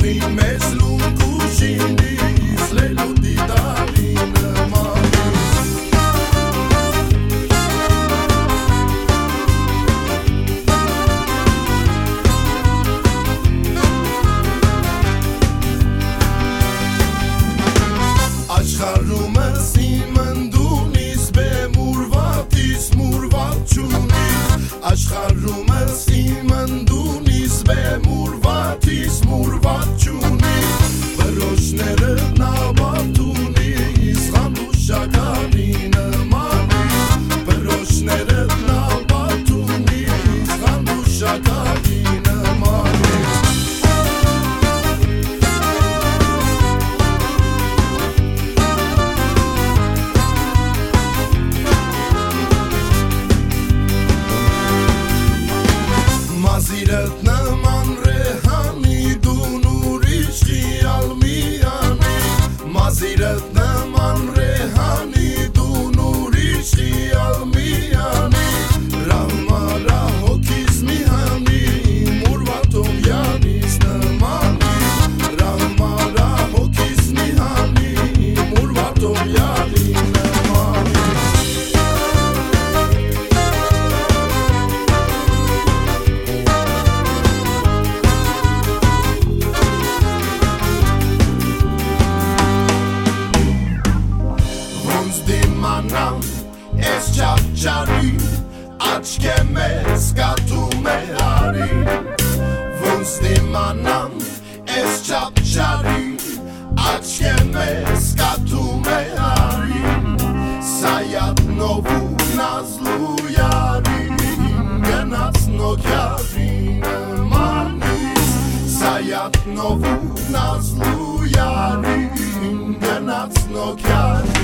Աշխարհումս իմ ընդունիս բեմուրվատիս մուրվատ չունի բրոշները նավատունիս խանդուշականի նմանի բրոշները նավատունիս խանդուշականի նմանի Մազիրդ նման ռեհանի դուն ուրիշ խիալ միանի Մազիրդ նման ռեհանի դուն ուրիշ խիալ միանի Ռահմարա հոգիս միհանի մուրվատով յանիս նմանի Ռահմարա հոգիս միհանի մուրվատով յանի նմանի Դիմանամ ես չապչարի աչկե մեզ կատում է արի Ոնց դիմանամ ես չապչարի աչկե մեզ կատում է արի Սայատնով ու նազլու յարի գնաց նոքյարի նմանիս Սայատնով ու նազլու յարի գնաց նոքյարի